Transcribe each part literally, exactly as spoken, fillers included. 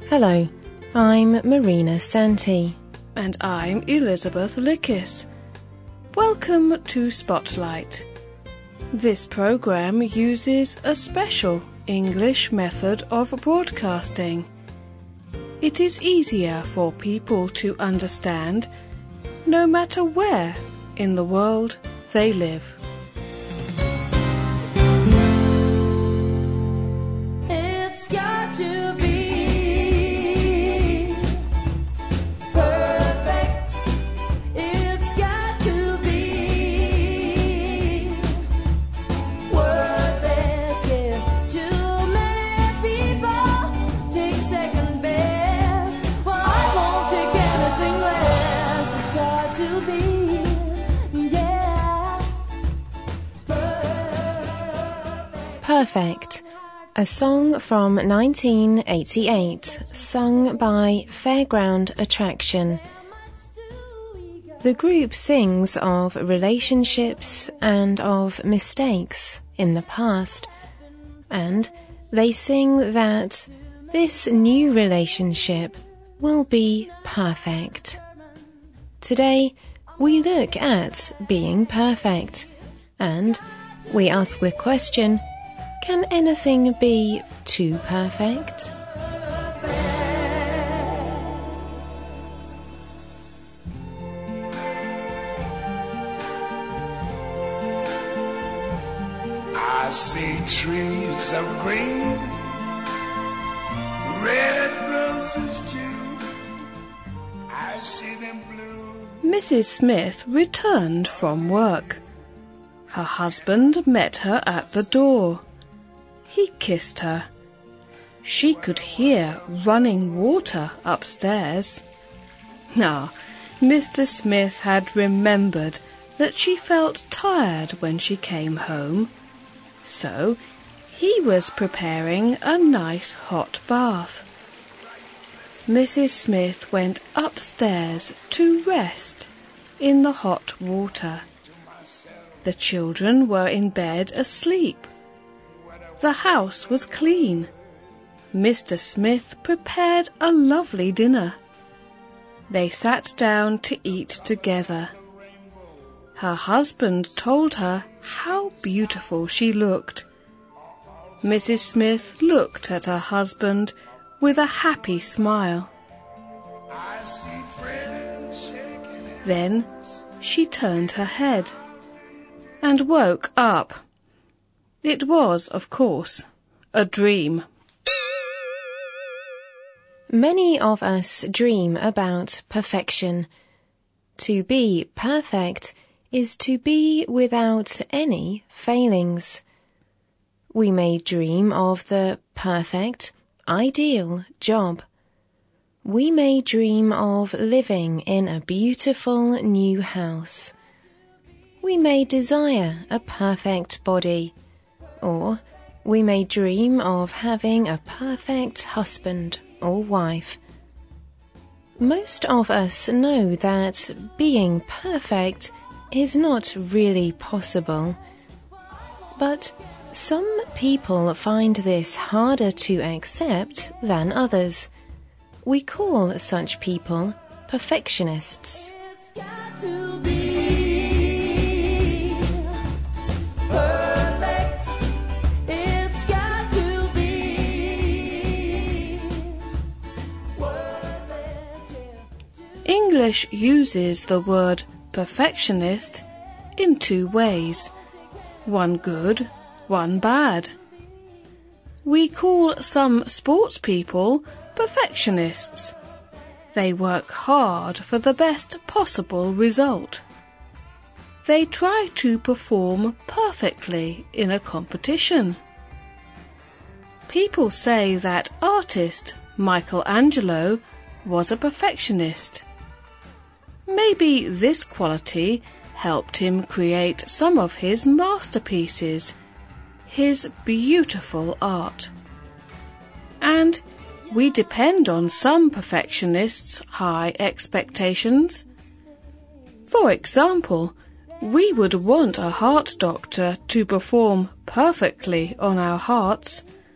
Hello, I'm Marina Santi. And I'm Elizabeth Lickis. Welcome to Spotlight. This program uses a special English method of broadcasting. It is easier for people to understand no matter where in the world they live. It's got to be Perfect, a song from nineteen eighty-eight, sung by Fairground Attraction. The group sings of relationships and of mistakes in the past, and they sing that this new relationship will be perfect. Today, we look at being perfect, and we ask the question, can anything be too perfect? I see trees of green, red roses too. I see them blue. Missus Smith returned from work. Her husband met her at the door. He kissed her. She could hear running water upstairs. Now, Mister Smith had remembered that she felt tired when she came home, so he was preparing a nice hot bath. Missus Smith went upstairs to rest in the hot water. The children were in bed asleep. The house was clean. Mister Smith prepared a lovely dinner. They sat down to eat together. Her husband told her how beautiful she looked. Missus Smith looked at her husband with a happy smile. Then she turned her head and woke up. It was, of course, a dream. Many of us dream about perfection. To be perfect is to be without any failings. We may dream of the perfect, ideal job. We may dream of living in a beautiful new house. We may desire a perfect body. Or we may dream of having a perfect husband or wife. Most of us know that being perfect is not really possible. But some people find this harder to accept than others. We call such people perfectionists. It's got to be English uses the word perfectionist in two ways, one good, one bad. We call some sports people perfectionists. They work hard for the best possible result. They try to perform perfectly in a competition. People say that artist Michelangelo was a perfectionist. Maybe this quality helped him create some of his masterpieces, his beautiful art. And we depend on some perfectionists' high expectations. For example, we would want a heart doctor to perform perfectly on our hearts,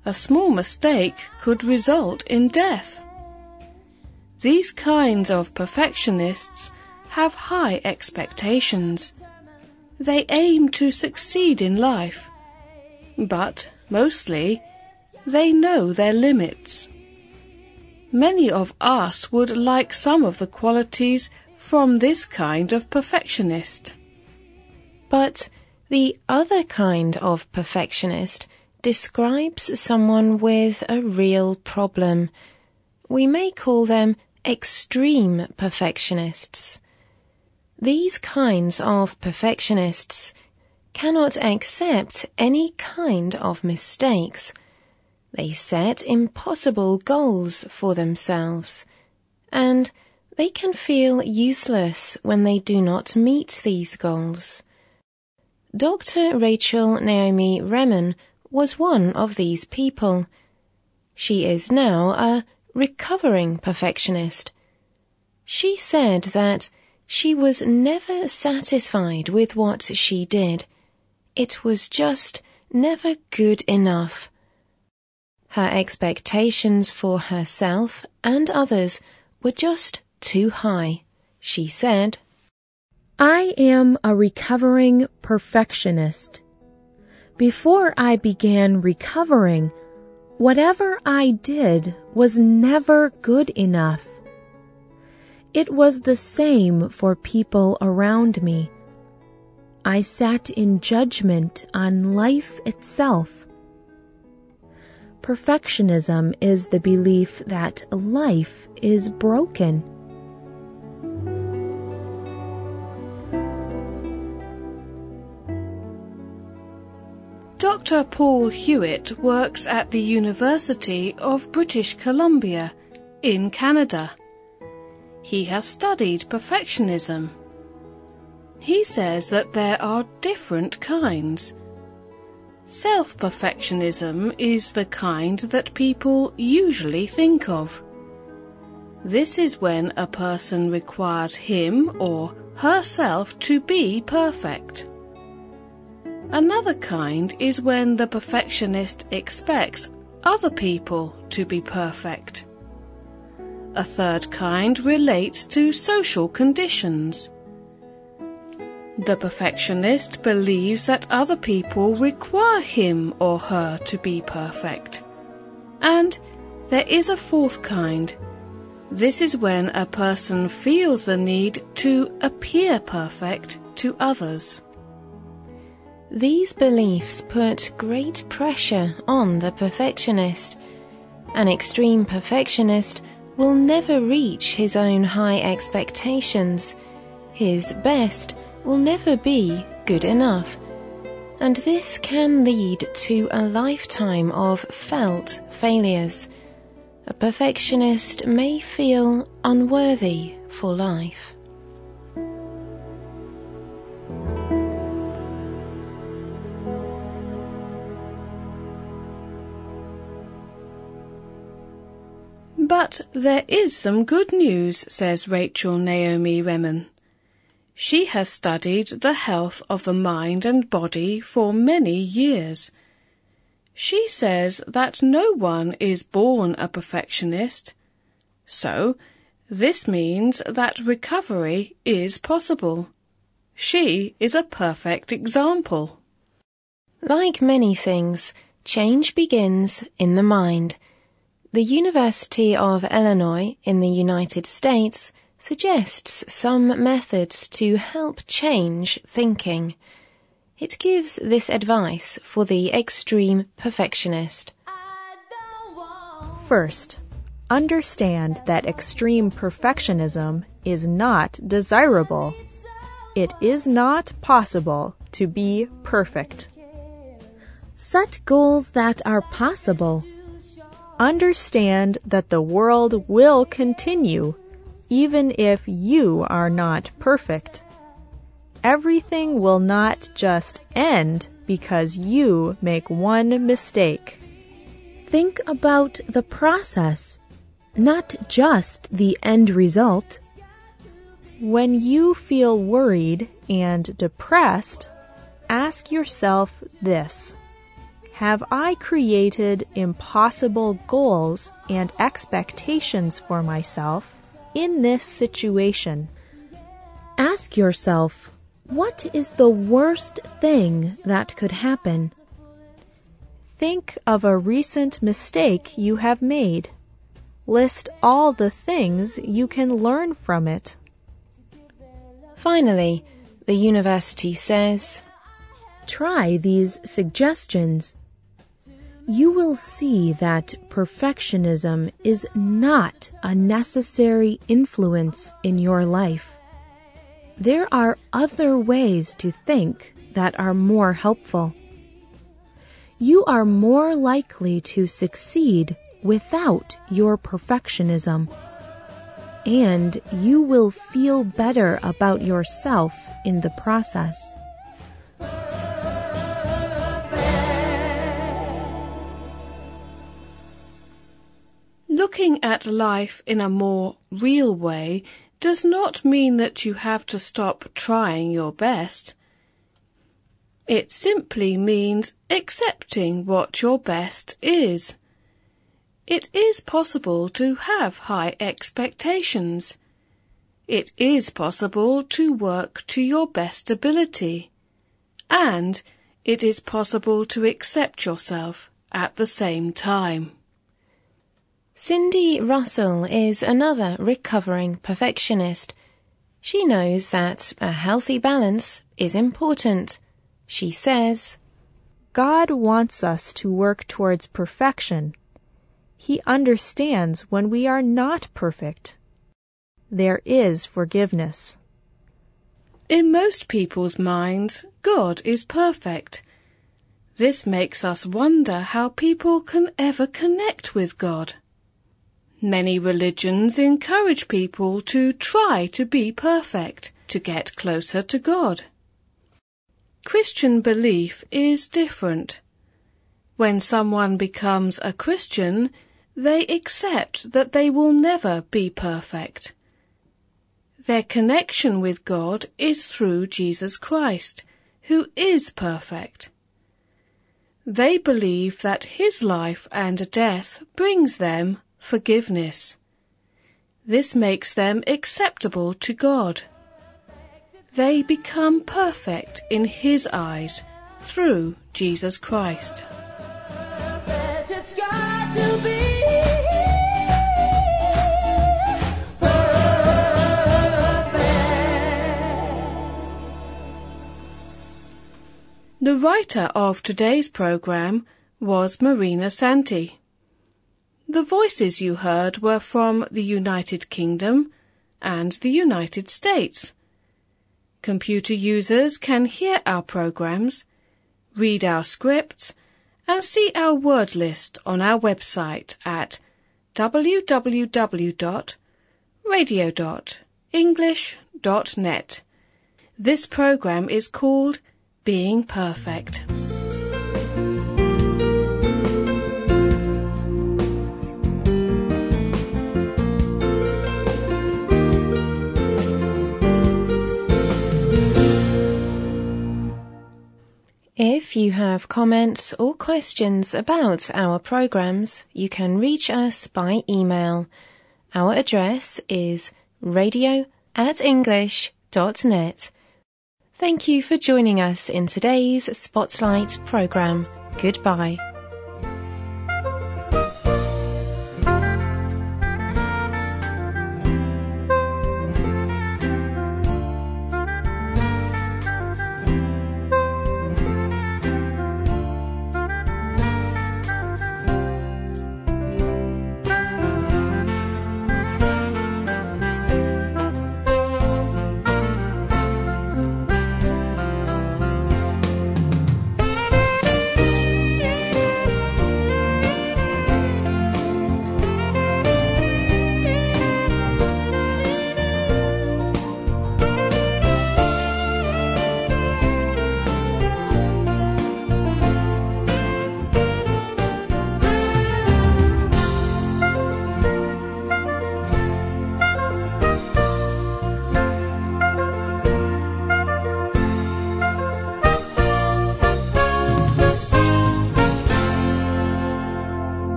A small mistake could result in death. These kinds of perfectionists have high expectations. They aim to succeed in life, but mostly they know their limits. Many of us would like some of the qualities from this kind of perfectionist. But the other kind of perfectionist describes someone with a real problem. We may call them extreme perfectionists. These kinds of perfectionists cannot accept any kind of mistakes. They set impossible goals for themselves, and they can feel useless when they do not meet these goals. Doctor Rachel Naomi Remen was one of these people. She is now a recovering perfectionist. She said that she was never satisfied with what she did. It was just never good enough. Her expectations for herself and others were just too high. She said, I am a recovering perfectionist. Before I began recovering, whatever I did was never good enough. It was the same for people around me. I sat in judgment on life itself. Perfectionism is the belief that life is broken. Doctor Paul Hewitt works at the University of British Columbia in Canada. He has studied perfectionism. He says that there are different kinds. Self-perfectionism is the kind that people usually think of. This is when a person requires him or herself to be perfect. Another kind is when the perfectionist expects other people to be perfect. A third kind relates to social conditions. The perfectionist believes that other people require him or her to be perfect. And there is a fourth kind. This is when a person feels the need to appear perfect to others. These beliefs put great pressure on the perfectionist. An extreme perfectionist will never reach his own high expectations. His best will never be good enough. And this can lead to a lifetime of felt failures. A perfectionist may feel unworthy for life. But there is some good news, says Rachel Naomi Remen. She has studied the health of the mind and body for many years. She says that no one is born a perfectionist. So, this means that recovery is possible. She is a perfect example. Like many things, change begins in the mind. The University of Illinois in the United States suggests some methods to help change thinking. It gives this advice for the extreme perfectionist. First, understand that extreme perfectionism is not desirable. It is not possible to be perfect. Set goals that are possible. Understand that the world will continue even if you are not perfect. Everything will not just end because you make one mistake. Think about the process, not just the end result. When you feel worried and depressed, ask yourself this: have I created impossible goals and expectations for myself in this situation? Ask yourself, what is the worst thing that could happen? Think of a recent mistake you have made. List all the things you can learn from it. Finally, the university says, try these suggestions. You will see that perfectionism is not a necessary influence in your life. There are other ways to think that are more helpful. You are more likely to succeed without your perfectionism, and you will feel better about yourself in the process. Looking at life in a more real way does not mean that you have to stop trying your best. It simply means accepting what your best is. It is possible to have high expectations. It is possible to work to your best ability. And it is possible to accept yourself at the same time. Cindy Russell is another recovering perfectionist. She knows that a healthy balance is important. She says, God wants us to work towards perfection. He understands when we are not perfect. There is forgiveness. In most people's minds, God is perfect. This makes us wonder how people can ever connect with God. Many religions encourage people to try to be perfect, to get closer to God. Christian belief is different. When someone becomes a Christian, they accept that they will never be perfect. Their connection with God is through Jesus Christ, who is perfect. They believe that his life and death brings them forgiveness. This makes them acceptable to God. They become perfect in his eyes through Jesus Christ. It's got to be The writer of today's program was Marina Santi. The voices you heard were from the United Kingdom and the United States. Computer users can hear our programs, read our scripts, and see our word list on our website at w w w dot radio dot english dot net. This program is called Being Perfect. If you have comments or questions about our programs, you can reach us by email. Our address is radio at english dot net. Thank you for joining us in today's Spotlight program. Goodbye.